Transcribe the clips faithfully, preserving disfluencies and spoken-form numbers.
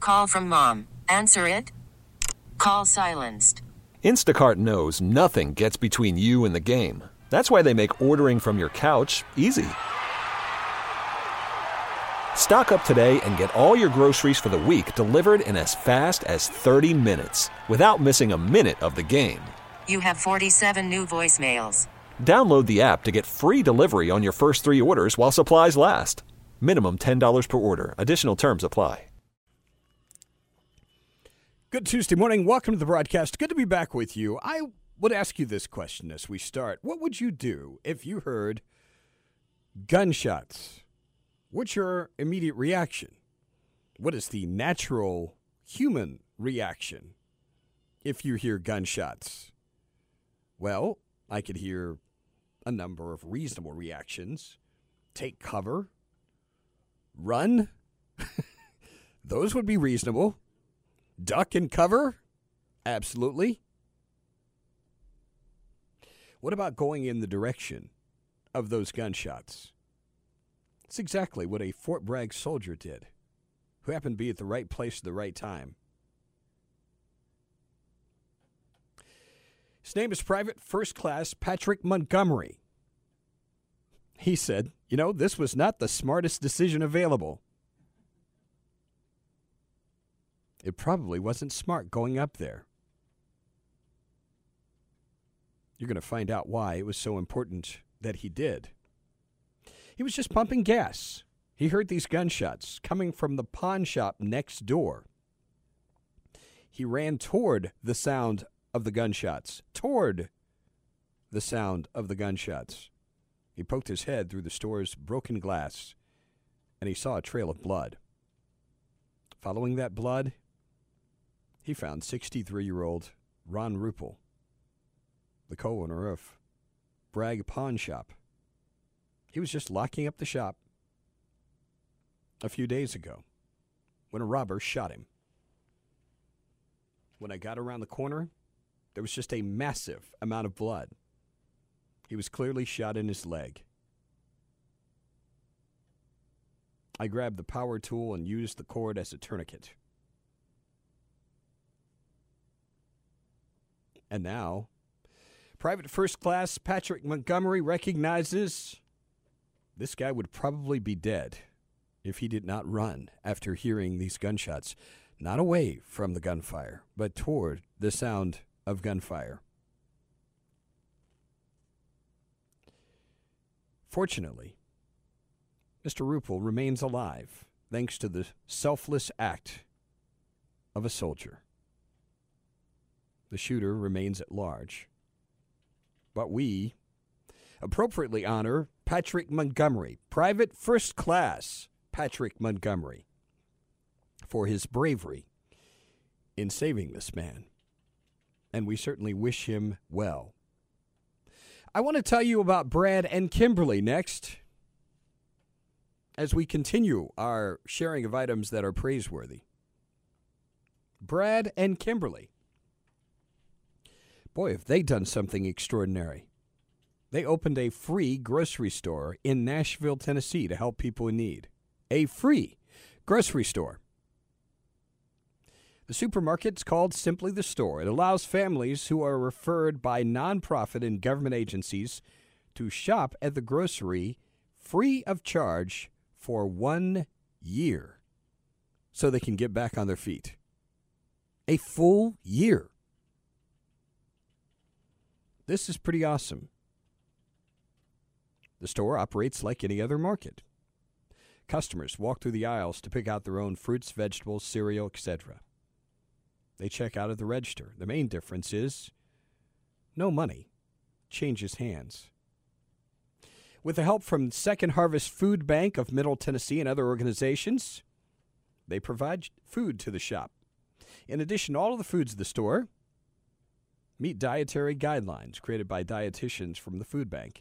Call from mom. Answer it. Call silenced. Instacart knows nothing gets between you and the game. That's why they make ordering from your couch easy. Stock up today and get all your groceries for the week delivered in as fast as thirty minutes without missing a minute of the game. You have forty-seven new voicemails. Download the app to get free delivery on your first three orders while supplies last. Minimum ten dollars per order. Additional terms apply. Good Tuesday morning. Welcome to the broadcast. Good to be back with you. I would ask you this question as we start. What would you do if you heard gunshots? What's your immediate reaction? What is the natural human reaction if you hear gunshots? Well, I could hear a number of reasonable reactions. Take cover. Run. Those would be reasonable. Duck and cover? Absolutely. What about going in the direction of those gunshots? It's exactly what a Fort Bragg soldier did, who happened to be at the right place at the right time. His name is Private First Class Patrick Montgomery. He said, you know, this was not the smartest decision available. It probably wasn't smart going up there. You're going to find out why it was so important that he did. He was just pumping gas. He heard these gunshots coming from the pawn shop next door. He ran toward the sound of the gunshots, toward the sound of the gunshots. He poked his head through the store's broken glass, and he saw a trail of blood. Following that blood, he found sixty-three-year-old Ron Ruppel, the co-owner of Bragg Pawn Shop. He was just locking up the shop a few days ago when a robber shot him. When I got around the corner, there was just a massive amount of blood. He was clearly shot in his leg. I grabbed the power tool and used the cord as a tourniquet. And now, Private First Class Patrick Montgomery recognizes this guy would probably be dead if he did not run after hearing these gunshots, not away from the gunfire, but toward the sound of gunfire. Fortunately, Mister Ruppel remains alive thanks to the selfless act of a soldier. The shooter remains at large. But we appropriately honor Patrick Montgomery, Private First Class Patrick Montgomery, for his bravery in saving this man. And we certainly wish him well. I want to tell you about Brad and Kimberly next, as we continue our sharing of items that are praiseworthy. Brad and Kimberly. Boy, have they done something extraordinary. They opened a free grocery store in Nashville, Tennessee to help people in need. A free grocery store. The supermarket's called Simply the Store. It allows families who are referred by nonprofit and government agencies to shop at the grocery free of charge for one year so they can get back on their feet. A full year. This is pretty awesome. The store operates like any other market. Customers walk through the aisles to pick out their own fruits, vegetables, cereal, et cetera. They check out at the register. The main difference is no money changes hands. With the help from Second Harvest Food Bank of Middle Tennessee and other organizations, they provide food to the shop. In addition, all of the foods of the store meet dietary guidelines created by dietitians from the food bank.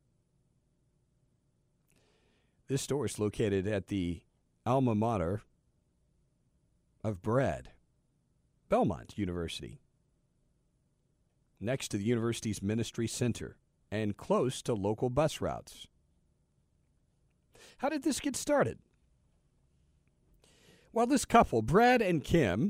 This store is located at the alma mater of Brad, Belmont University, next to the university's Ministry Center and close to local bus routes. How did this get started? Well, this couple, Brad and Kim,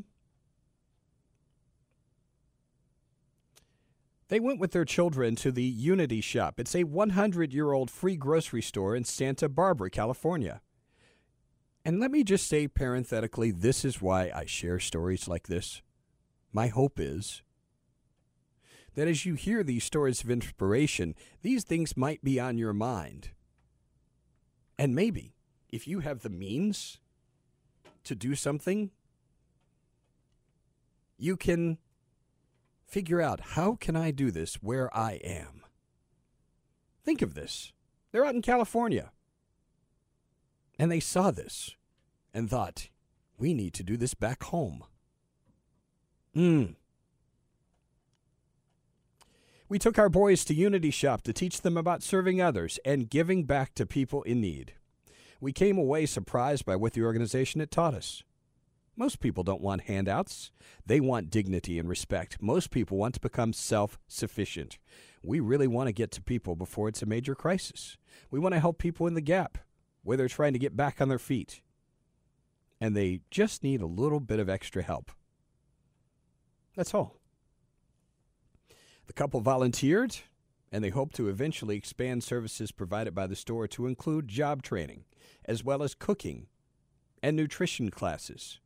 they went with their children to the Unity Shop. It's a hundred-year-old free grocery store in Santa Barbara, California. And let me just say parenthetically, this is why I share stories like this. My hope is that as you hear these stories of inspiration, these things might be on your mind. And maybe, if you have the means to do something, you can figure out, how can I do this where I am? Think of this. They're out in California. And they saw this and thought, we need to do this back home. Hmm. We took our boys to Unity Shop to teach them about serving others and giving back to people in need. We came away surprised by what the organization had taught us. Most people don't want handouts. They want dignity and respect. Most people want to become self-sufficient. We really want to get to people before it's a major crisis. We want to help people in the gap where they're trying to get back on their feet. And they just need a little bit of extra help. That's all. The couple volunteered, and they hope to eventually expand services provided by the store to include job training, as well as cooking and nutrition classes.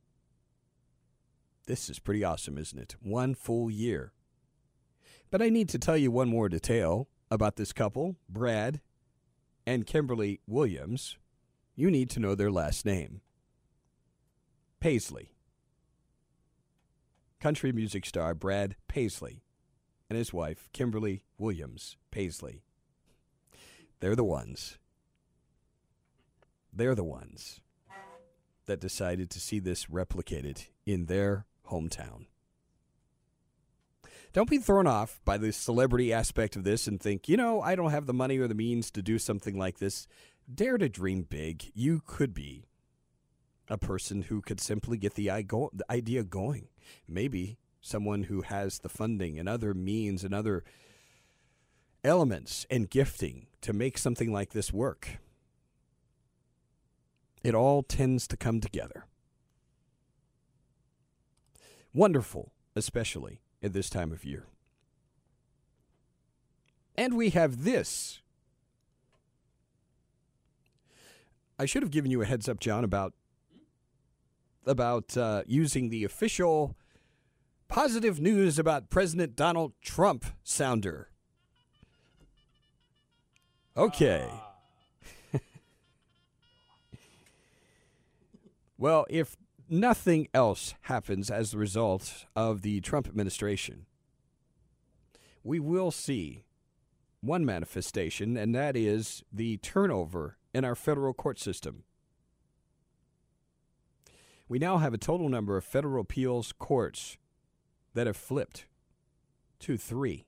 This is pretty awesome, isn't it? One full year. But I need to tell you one more detail about this couple, Brad and Kimberly Williams. You need to know their last name. Paisley. Country music star Brad Paisley and his wife, Kimberly Williams Paisley. They're the ones. They're the ones that decided to see this replicated in their hometown. Don't be thrown off by the celebrity aspect of this and think, you know, I don't have the money or the means to do something like this. Dare to dream big. You could be a person who could simply get the idea going. Maybe someone who has the funding and other means and other elements and gifting to make something like this work. It all tends to come together. Wonderful, especially at this time of year. And we have this. I should have given you a heads up, John, about about uh, using the official positive news about President Donald Trump sounder. Okay. Well, if nothing else happens as the result of the Trump administration, we will see one manifestation, and that is the turnover in our federal court system. We now have a total number of federal appeals courts that have flipped to three.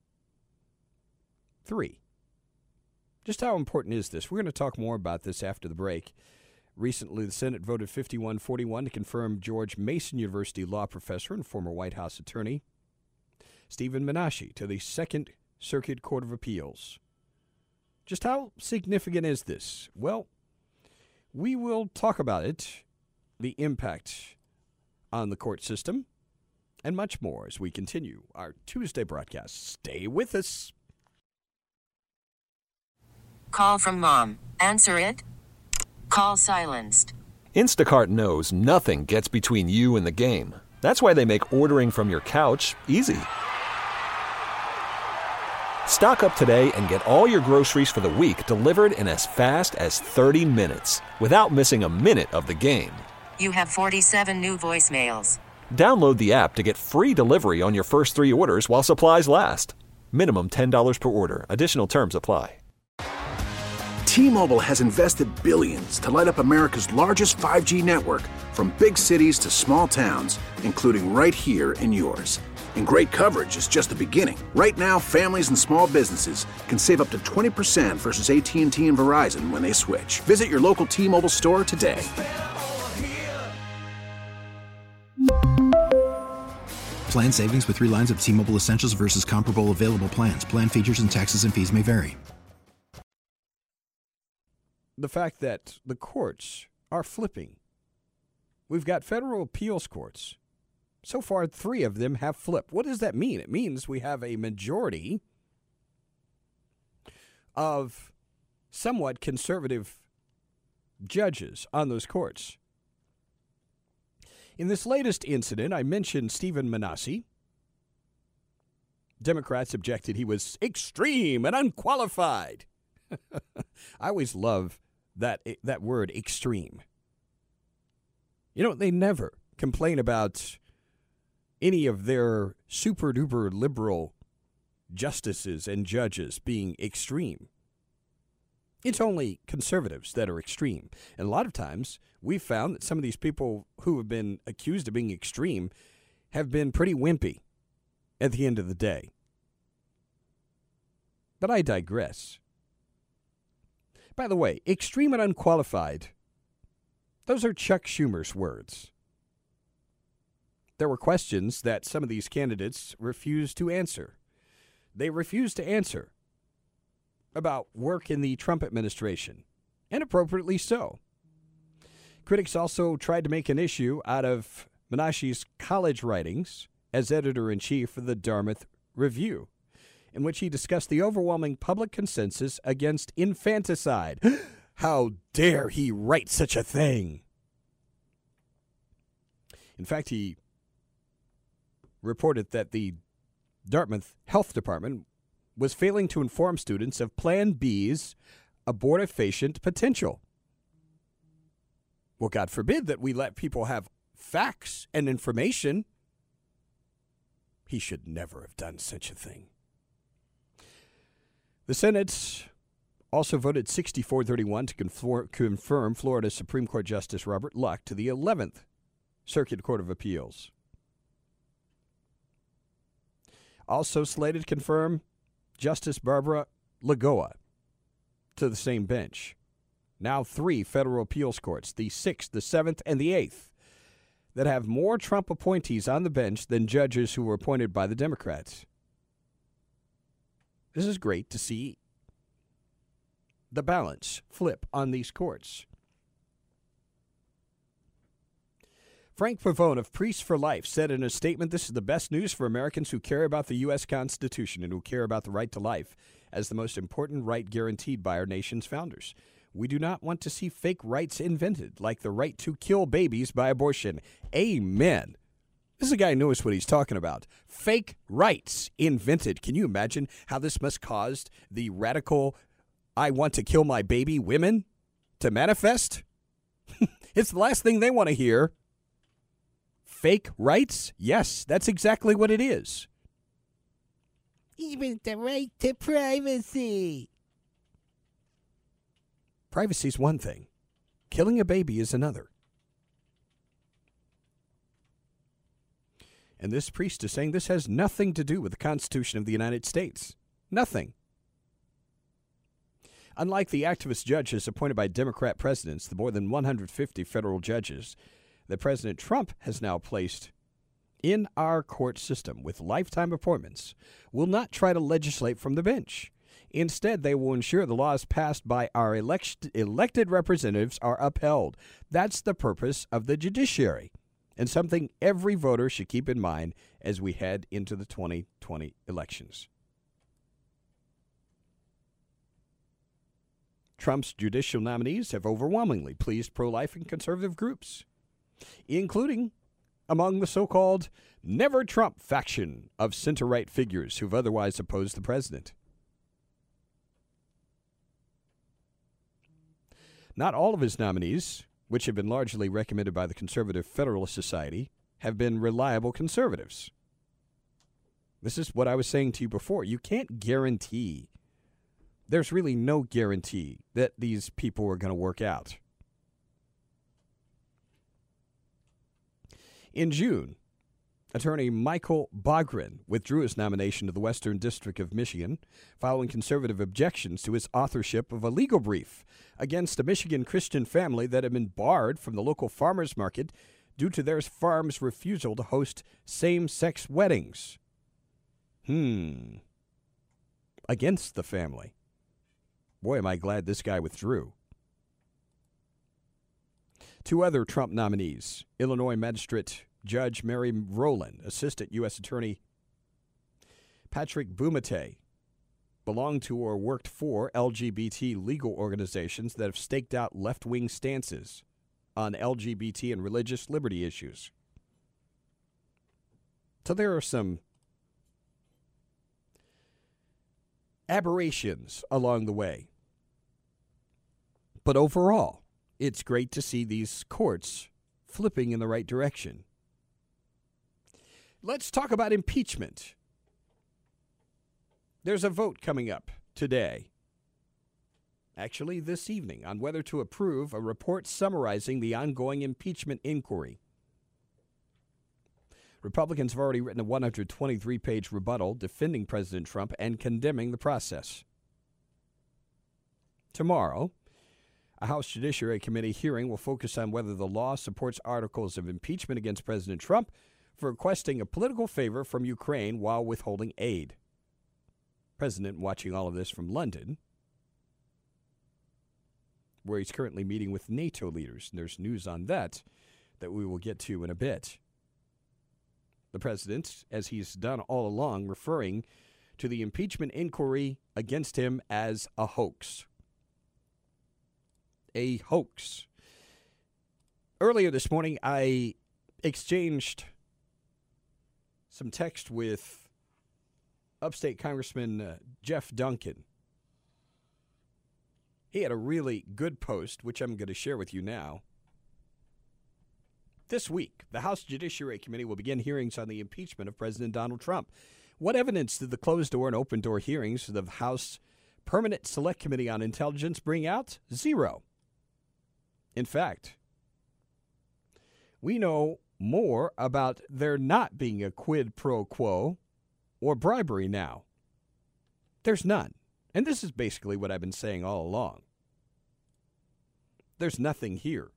Three. Just how important is this? We're going to talk more about this after the break. Recently, the Senate voted fifty-one forty-one to confirm George Mason University law professor and former White House attorney Stephen Menashe to the Second Circuit Court of Appeals. Just how significant is this? Well, we will talk about it, the impact on the court system, and much more as we continue our Tuesday broadcast. Stay with us. Call from mom. Answer it. Call silenced. Instacart knows nothing gets between you and the game. That's why they make ordering from your couch easy. Stock up today and get all your groceries for the week delivered in as fast as thirty minutes without missing a minute of the game. You have forty-seven new voicemails. Download the app to get free delivery on your first three orders while supplies last. Minimum ten dollars per order. Additional terms apply. T-Mobile has invested billions to light up America's largest five G network, from big cities to small towns, including right here in yours. And great coverage is just the beginning. Right now, families and small businesses can save up to twenty percent versus A T and T and Verizon when they switch. Visit your local T-Mobile store today. Plan savings with three lines of T-Mobile Essentials versus comparable available plans. Plan features and taxes and fees may vary. The fact that the courts are flipping we've got federal appeals courts. So far, three of them have flipped. What does that mean? It means we have a majority of somewhat conservative judges on those courts. In this latest incident, I mentioned Stephen Manasseh. Democrats objected he was extreme and unqualified. I always love that that word, extreme. You know, they never complain about any of their super-duper liberal justices and judges being extreme. It's only conservatives that are extreme. And a lot of times, we've found that some of these people who have been accused of being extreme have been pretty wimpy at the end of the day. But I digress. By the way, extreme and unqualified, those are Chuck Schumer's words. There were questions that some of these candidates refused to answer. They refused to answer about work in the Trump administration, and appropriately so. Critics also tried to make an issue out of Manasseh's college writings as editor-in-chief of the Dartmouth Review, in which he discussed the overwhelming public consensus against infanticide. How dare he write such a thing? In fact, he reported that the Dartmouth Health Department was failing to inform students of Plan B's abortifacient potential. Well, God forbid that we let people have facts and information. He should never have done such a thing. The Senate also voted sixty-four thirty-one to conform, confirm Florida Supreme Court Justice Robert Luck to the eleventh Circuit Court of Appeals. Also slated to confirm Justice Barbara Lagoa to the same bench. Now three federal appeals courts, the sixth, the seventh, and the eighth, that have more Trump appointees on the bench than judges who were appointed by the Democrats. This is great to see the balance flip on these courts. Frank Pavone of Priests for Life said in a statement, "This is the best news for Americans who care about the U S Constitution and who care about the right to life as the most important right guaranteed by our nation's founders. We do not want to see fake rights invented, like the right to kill babies by abortion." Amen. This is a guy who knows what he's talking about. Fake rights invented. Can you imagine how this must cause the radical, I want to kill my baby women to manifest? It's the last thing they want to hear. Fake rights? Yes, that's exactly what it is. Even the right to privacy. Privacy is one thing. Killing a baby is another. And this priest is saying this has nothing to do with the Constitution of the United States. Nothing. Unlike the activist judges appointed by Democrat presidents, the more than one hundred fifty federal judges that President Trump has now placed in our court system with lifetime appointments will not try to legislate from the bench. Instead, they will ensure the laws passed by our elect- elected representatives are upheld. That's the purpose of the judiciary, and something every voter should keep in mind as we head into the twenty twenty elections. Trump's judicial nominees have overwhelmingly pleased pro-life and conservative groups, including among the so-called Never Trump faction of center-right figures who've otherwise opposed the president. Not all of his nominees, which have been largely recommended by the Conservative Federalist Society, have been reliable conservatives. This is what I was saying to you before. You can't guarantee, there's really no guarantee that these people are going to work out. In June, attorney Michael Bogren withdrew his nomination to the Western District of Michigan following conservative objections to his authorship of a legal brief against a Michigan Christian family that had been barred from the local farmers market due to their farm's refusal to host same-sex weddings. Hmm. Against the family. Boy, am I glad this guy withdrew. Two other Trump nominees, Illinois Magistrate Judge Mary Rowland, Assistant U S Attorney Patrick Bumate, belonged to or worked for L G B T legal organizations that have staked out left-wing stances on L G B T and religious liberty issues. So there are some aberrations along the way. But overall, it's great to see these courts flipping in the right direction. Let's talk about impeachment. There's a vote coming up today, actually this evening, on whether to approve a report summarizing the ongoing impeachment inquiry. Republicans have already written a one hundred twenty-three page rebuttal defending President Trump and condemning the process. Tomorrow, a House Judiciary Committee hearing will focus on whether the law supports articles of impeachment against President Trump for requesting a political favor from Ukraine while withholding aid. President watching all of this from London, where he's currently meeting with NATO leaders. And there's news on that that we will get to in a bit. The president, as he's done all along, referring to the impeachment inquiry against him as a hoax. A hoax. Earlier this morning, I exchanged some text with upstate Congressman uh, Jeff Duncan. He had a really good post, which I'm going to share with you now. This week, the House Judiciary Committee will begin hearings on the impeachment of President Donald Trump. What evidence did the closed-door and open-door hearings of the House Permanent Select Committee on Intelligence bring out? Zero. In fact, we know more about there not being a quid pro quo or bribery now. There's none. And this is basically what I've been saying all along. There's nothing here.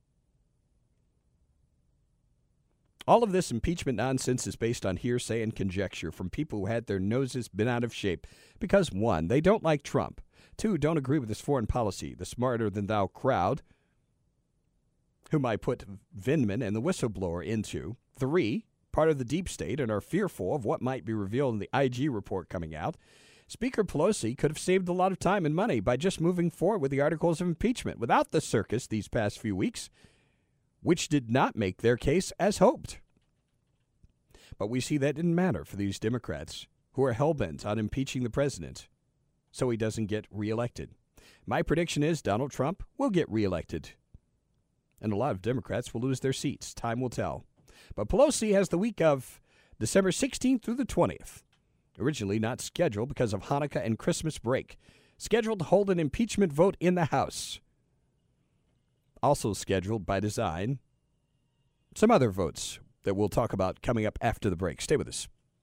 All of this impeachment nonsense is based on hearsay and conjecture from people who had their noses bent out of shape because, one, they don't like Trump, two, don't agree with his foreign policy, the smarter-than-thou crowd, whom I put Vindman and the whistleblower into, three, part of the deep state and are fearful of what might be revealed in the I G report coming out. Speaker Pelosi could have saved a lot of time and money by just moving forward with the articles of impeachment without the circus these past few weeks, which did not make their case as hoped. But we see that didn't matter for these Democrats who are hell-bent on impeaching the president so he doesn't get reelected. My prediction is Donald Trump will get reelected, and a lot of Democrats will lose their seats. Time will tell. But Pelosi has the week of December sixteenth through the twentieth, originally not scheduled because of Hanukkah and Christmas break, scheduled to hold an impeachment vote in the House. Also scheduled by design, some other votes that we'll talk about coming up after the break. Stay with us.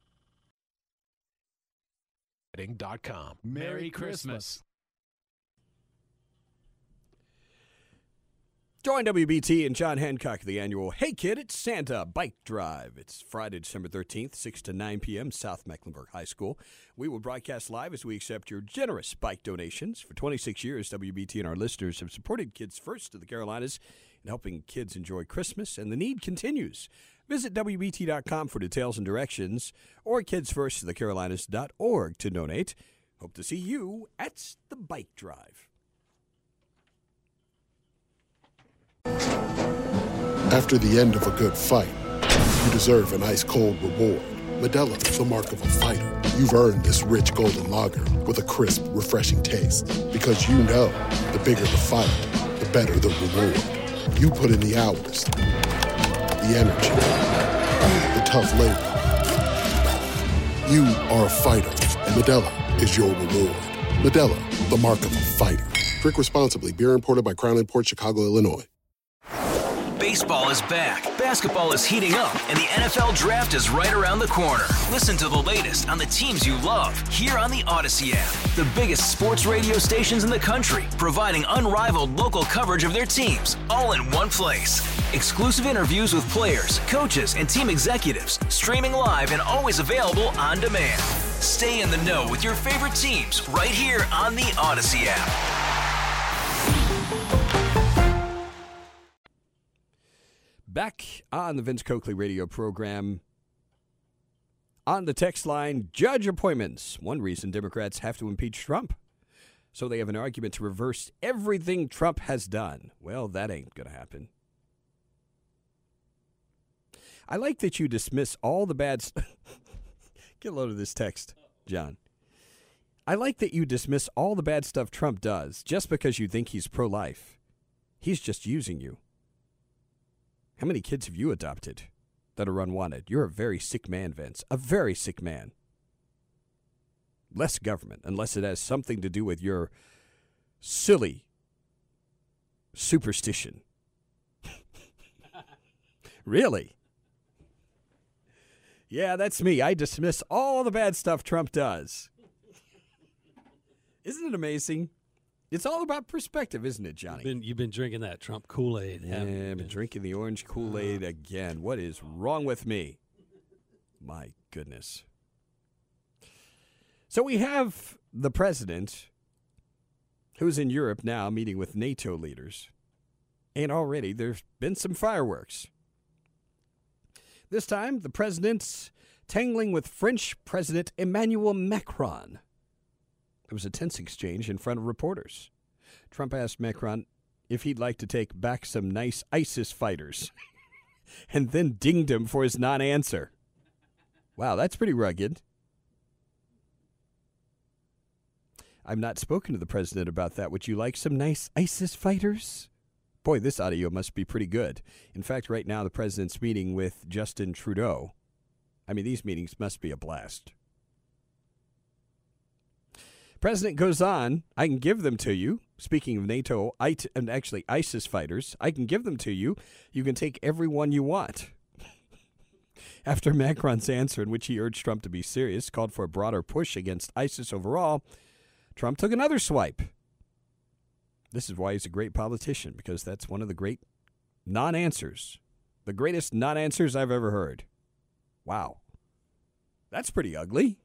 dot com. Merry Christmas. Join W B T and John Hancock at the annual Hey Kid, It's Santa Bike Drive. It's Friday, December thirteenth, six to nine p.m., South Mecklenburg High School. We will broadcast live as we accept your generous bike donations. For twenty-six years, W B T and our listeners have supported Kids First of the Carolinas in helping kids enjoy Christmas, and the need continues. Visit W B T dot com for details and directions, or kids first of the carolinas dot org to donate. Hope to see you at the Bike Drive. After the end of a good fight, you deserve an ice-cold reward. Modelo is the mark of a fighter. You've earned this rich golden lager with a crisp, refreshing taste. Because you know, the bigger the fight, the better the reward. You put in the hours, the energy, the tough labor. You are a fighter, and Modelo is your reward. Modelo, the mark of a fighter. Drink responsibly. Beer imported by Crown Imports, Chicago, Illinois. Baseball is back, basketball is heating up, and the N F L Draft is right around the corner. Listen to the latest on the teams you love here on the Odyssey app. The biggest sports radio stations in the country, providing unrivaled local coverage of their teams, all in one place. Exclusive interviews with players, coaches, and team executives, streaming live and always available on demand. Stay in the know with your favorite teams right here on the Odyssey app. Back on the Vince Coakley radio program. On the text line, judge appointments. One reason Democrats have to impeach Trump. So they have an argument to reverse everything Trump has done. Well, that ain't going to happen. I like that you dismiss all the bad stuff. Get a load of this text, John. I like that you dismiss all the bad stuff Trump does just because you think he's pro-life. He's just using you. How many kids have you adopted that are unwanted? You're a very sick man, Vince. A very sick man. Less government, unless it has something to do with your silly superstition. Really? Yeah, that's me. I dismiss all the bad stuff Trump does. Isn't it amazing? It's all about perspective, isn't it, Johnny? You've been, you've been drinking that Trump Kool-Aid. Yeah, I've been drinking the orange Kool-Aid uh, again. What is wrong with me? My goodness. So we have the president, who's in Europe now meeting with NATO leaders. And already there's been some fireworks. This time, the president's tangling with French President Emmanuel Macron. There was a tense exchange in front of reporters. Trump asked Macron if he'd like to take back some nice ISIS fighters and then dinged him for his non-answer. Wow, that's pretty rugged. I've not spoken to the president about that. Would you like some nice ISIS fighters? Boy, this audio must be pretty good. In fact, right now the president's meeting with Justin Trudeau. I mean, these meetings must be a blast. President goes on, I can give them to you. Speaking of NATO, I t- and actually ISIS fighters, I can give them to you. You can take every one you want. After Macron's answer, in which he urged Trump to be serious, called for a broader push against ISIS overall, Trump took another swipe. This is why he's a great politician, because that's one of the great non-answers. The greatest non-answers I've ever heard. Wow. That's pretty ugly.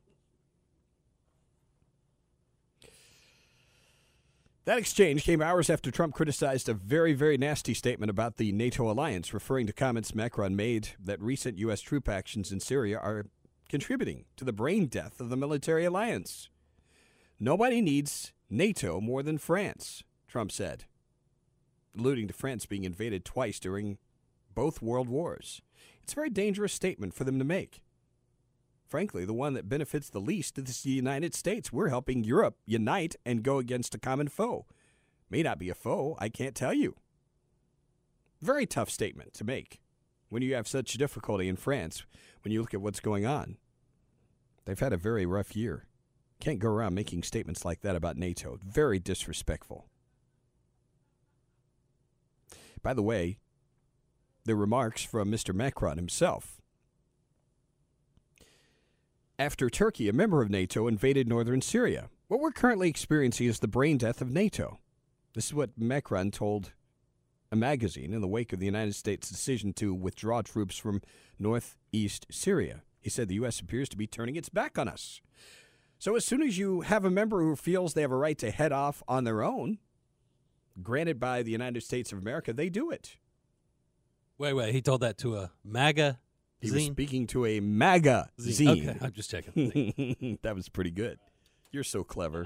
That exchange came hours after Trump criticized a very, very nasty statement about the NATO alliance, referring to comments Macron made that recent U S troop actions in Syria are contributing to the brain death of the military alliance. Nobody needs NATO more than France, Trump said, alluding to France being invaded twice during both world wars. It's a very dangerous statement for them to make. Frankly, the one that benefits the least is the United States. We're helping Europe unite and go against a common foe. May not be a foe, I can't tell you. Very tough statement to make when you have such difficulty in France, when you look at what's going on. They've had a very rough year. Can't go around making statements like that about NATO. Very disrespectful. By the way, the remarks from Mister Macron himself. After Turkey, a member of NATO, invaded northern Syria. What we're currently experiencing is the brain death of NATO. This is what Macron told a magazine in the wake of the United States' decision to withdraw troops from northeast Syria. He said the U S appears to be turning its back on us. So as soon as you have a member who feels they have a right to head off on their own, granted by the United States of America, they do it. Wait, wait. He told that to a MAGA He zine? was speaking to a MAGA zine. zine. Okay, I'm just checking. That was pretty good. You're so clever.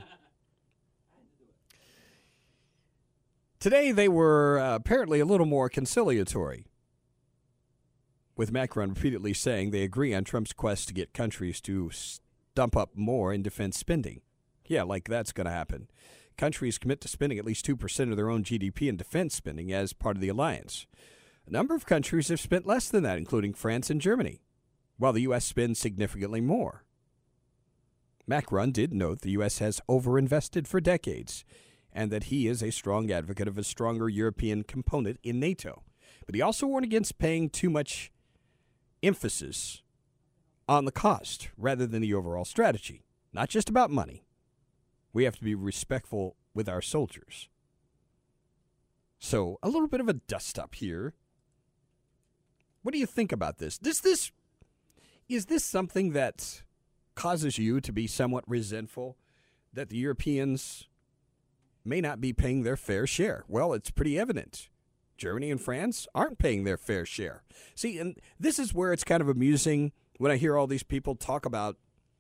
Today they were uh, apparently a little more conciliatory, with Macron repeatedly saying they agree on Trump's quest to get countries to stump up more in defense spending. Yeah, like that's going to happen. Countries commit to spending at least two percent of their own G D P in defense spending as part of the alliance. A number of countries have spent less than that, including France and Germany, while the U S spends significantly more. Macron did note the U S has overinvested for decades, and that he is a strong advocate of a stronger European component in NATO. But he also warned against paying too much emphasis on the cost rather than the overall strategy. Not just about money. We have to be respectful with our soldiers. So, a little bit of a dust-up here. What do you think about this? This, this, is this something that causes you to be somewhat resentful that the Europeans may not be paying their fair share? Well, it's pretty evident Germany and France aren't paying their fair share. See, and this is where it's kind of amusing when I hear all these people talk about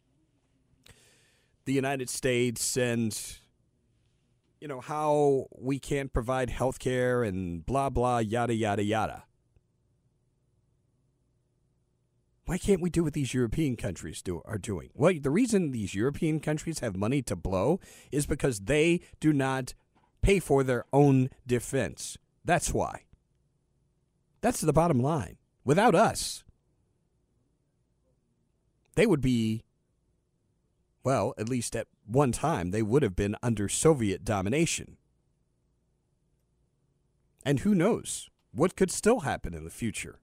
the United States and, you know, how we can't provide health care and blah, blah, yada, yada, yada. Why can't we do what these European countries do are doing? Well, the reason these European countries have money to blow is because they do not pay for their own defense. That's why. That's the bottom line. Without us, they would be, well, at least at one time, they would have been under Soviet domination. And who knows what could still happen in the future.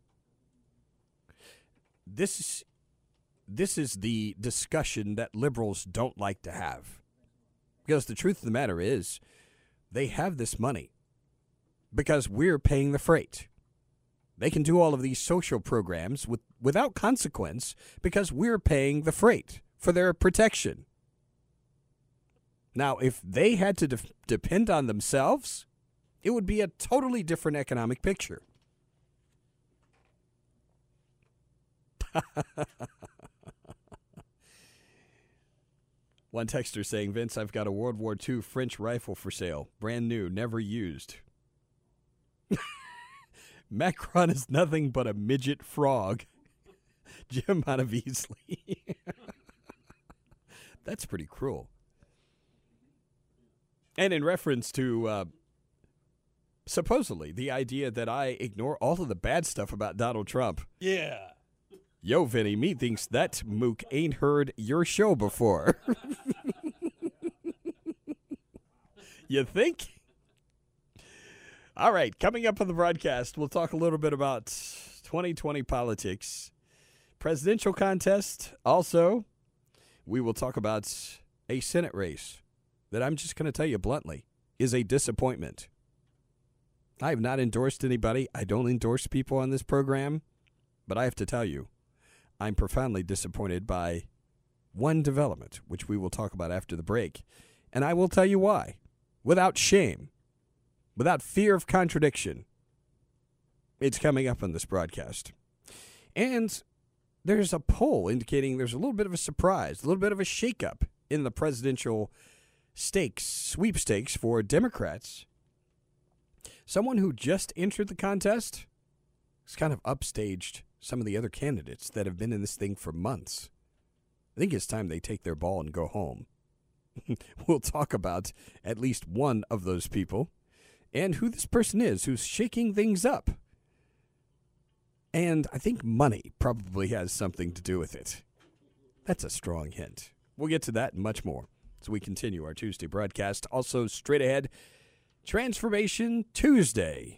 This is, this is the discussion that liberals don't like to have. Because the truth of the matter is, they have this money because we're paying the freight. They can do all of these social programs with, without consequence because we're paying the freight for their protection. Now, if they had to de- depend on themselves, it would be a totally different economic picture. One texter saying, Vince, I've got a World War Two French rifle for sale. Brand new, never used. Macron is nothing but a midget frog. Jim out of Easley. That's pretty cruel. And in reference to uh, supposedly the idea that I ignore all of the bad stuff about Donald Trump. Yeah. Yo, Vinny, me thinks that mook ain't heard your show before. You think? All right, coming up on the broadcast, we'll talk a little bit about twenty twenty politics, presidential contest. Also, we will talk about a Senate race that I'm just going to tell you bluntly is a disappointment. I have not endorsed anybody. I don't endorse people on this program, but I have to tell you, I'm profoundly disappointed by one development, which we will talk about after the break. And I will tell you why. Without shame, without fear of contradiction. It's coming up on this broadcast. And there's a poll indicating there's a little bit of a surprise, a little bit of a shakeup in the presidential stakes, sweepstakes for Democrats. Someone who just entered the contest has kind of upstaged some of the other candidates that have been in this thing for months. I think it's time they take their ball and go home. We'll talk about at least one of those people and who this person is who's shaking things up. And I think money probably has something to do with it. That's a strong hint. We'll get to that and much more as we continue our Tuesday broadcast. Also, straight ahead, Transformation Tuesday.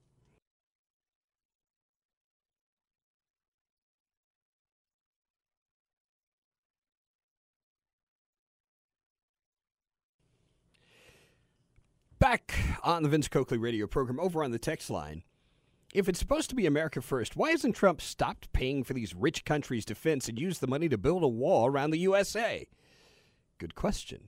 Back on the Vince Coakley radio program, over on the text line. If it's supposed to be America first, why hasn't Trump stopped paying for these rich countries' defense and used the money to build a wall around the U S A? Good question.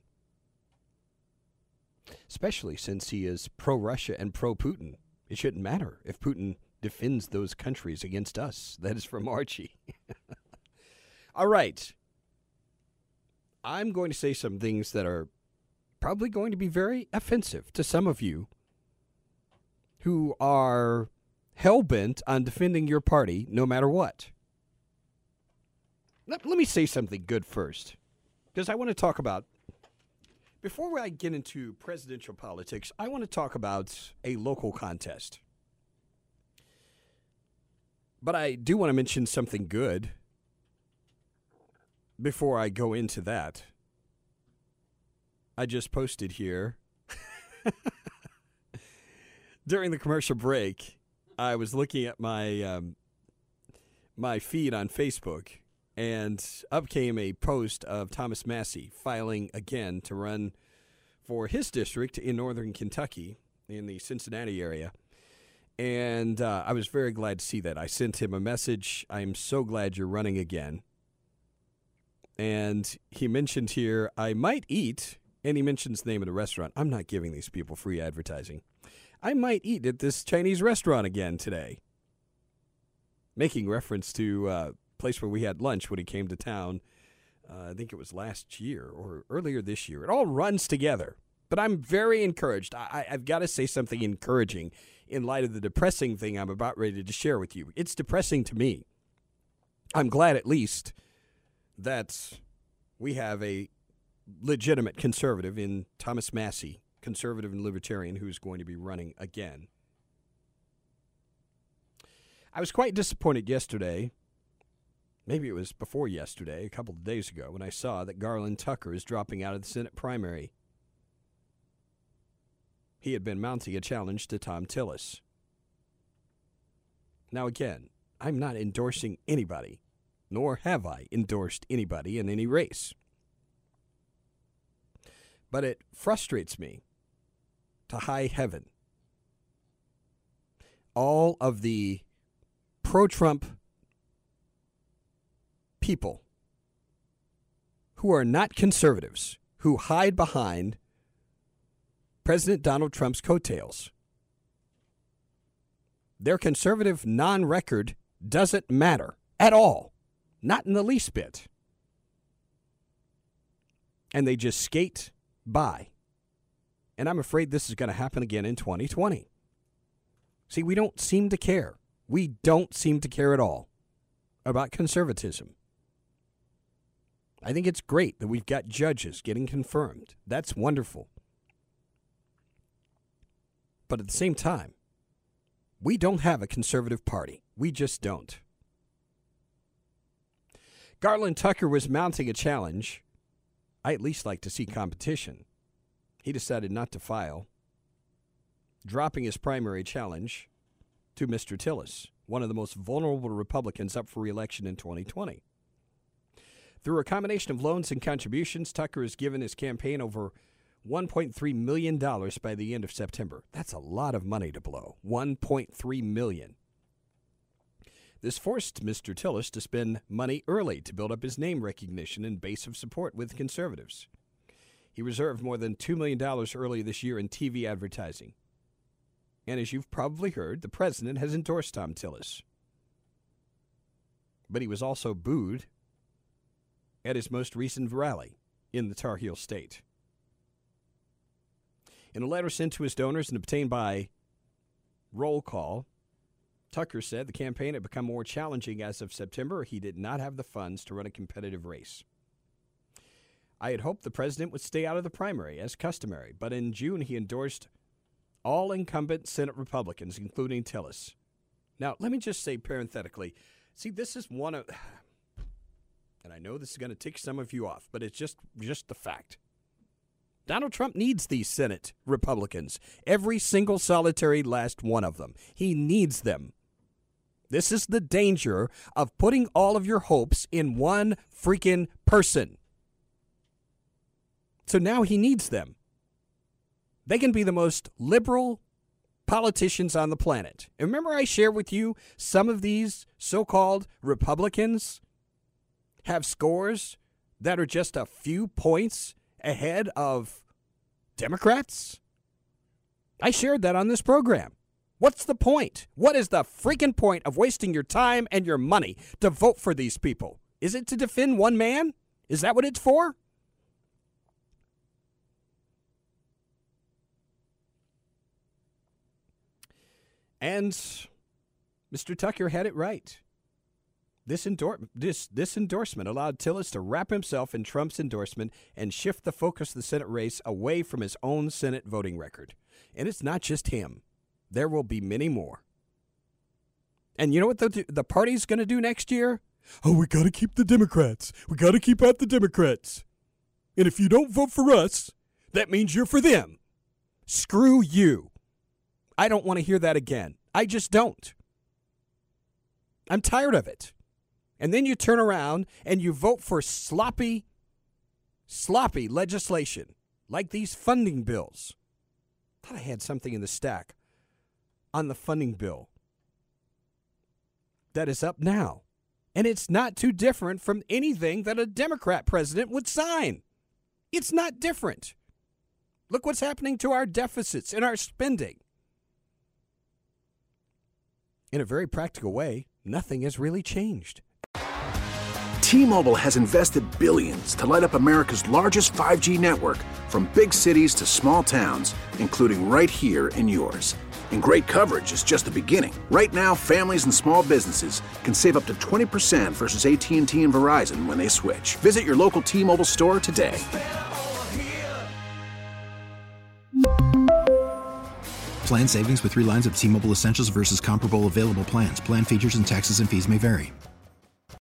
Especially since he is pro-Russia and pro-Putin. It shouldn't matter if Putin defends those countries against us. That is from Archie. All right. I'm going to say some things that are probably going to be very offensive to some of you who are hell-bent on defending your party no matter what. Let, let me say something good first, because I want to talk about, before I get into presidential politics, I want to talk about a local contest. But I do want to mention something good before I go into that. I just posted here. During the commercial break, I was looking at my um, my feed on Facebook, and up came a post of Thomas Massie filing again to run for his district in northern Kentucky, in the Cincinnati area. And uh, I was very glad to see that. I sent him a message. I'm so glad you're running again. And he mentioned here, I might eat... And he mentions the name of the restaurant. I'm not giving these people free advertising. I might eat at this Chinese restaurant again today. Making reference to a place where we had lunch when he came to town. Uh, I think it was last year or earlier this year. It all runs together. But I'm very encouraged. I, I've got to say something encouraging in light of the depressing thing I'm about ready to share with you. It's depressing to me. I'm glad at least that we have a legitimate conservative in Thomas Massie, conservative and libertarian, who's going to be running again. I was quite disappointed yesterday. Maybe it was before yesterday, a couple of days ago, when I saw that Garland Tucker is dropping out of the Senate primary. He had been mounting a challenge to Thom Tillis. Now again, I'm not endorsing anybody, nor have I endorsed anybody in any race. But it frustrates me to high heaven. All of the pro-Trump people who are not conservatives, who hide behind President Donald Trump's coattails. Their conservative non-record doesn't matter at all, not in the least bit. And they just skate by. And I'm afraid this is going to happen again in twenty twenty. See, we don't seem to care. We don't seem to care at all about conservatism. I think it's great that we've got judges getting confirmed. That's wonderful. But at the same time, we don't have a conservative party. We just don't. Garland Tucker was mounting a challenge. I at least like to see competition. He decided not to file, dropping his primary challenge to Mister Tillis, one of the most vulnerable Republicans up for re-election in twenty twenty. Through a combination of loans and contributions, Tucker has given his campaign over one point three million dollars by the end of September. That's a lot of money to blow. one point three million dollars. This forced Mister Tillis to spend money early to build up his name recognition and base of support with conservatives. He reserved more than two million dollars earlier this year in T V advertising. And as you've probably heard, the president has endorsed Thom Tillis. But he was also booed at his most recent rally in the Tar Heel State. In a letter sent to his donors and obtained by roll call, Tucker said the campaign had become more challenging as of September. He did not have the funds to run a competitive race. I had hoped the president would stay out of the primary, as customary, but in June he endorsed all incumbent Senate Republicans, including Tillis. Now, let me just say parenthetically, see, this is one of, and I know this is going to tick some of you off, but it's just, just the fact. Donald Trump needs these Senate Republicans, every single solitary last one of them. He needs them. This is the danger of putting all of your hopes in one freaking person. So now he needs them. They can be the most liberal politicians on the planet. And remember I shared with you some of these so-called Republicans have scores that are just a few points ahead of Democrats? I shared that on this program. What's the point? What is the freaking point of wasting your time and your money to vote for these people? Is it to defend one man? Is that what it's for? And Mister Tucker had it right. This, endor- this, this endorsement allowed Tillis to wrap himself in Trump's endorsement and shift the focus of the Senate race away from his own Senate voting record. And it's not just him. There will be many more. And you know what the, the party's going to do next year? Oh, we got to keep the Democrats. We got to keep out the Democrats. And if you don't vote for us, that means you're for them. Screw you. I don't want to hear that again. I just don't. I'm tired of it. And then you turn around and you vote for sloppy, sloppy legislation, like these funding bills. I thought I had something in the stack on the funding bill that is up now. And it's not too different from anything that a Democrat president would sign. It's not different. Look what's happening to our deficits and our spending. In a very practical way, nothing has really changed. T-Mobile has invested billions to light up America's largest five G network, from big cities to small towns, including right here in yours. And great coverage is just the beginning. Right now, families and small businesses can save up to twenty percent versus A T and T and Verizon when they switch. Visit your local T-Mobile store today. Plan savings with three lines of T-Mobile Essentials versus comparable available plans. Plan features and taxes and fees may vary.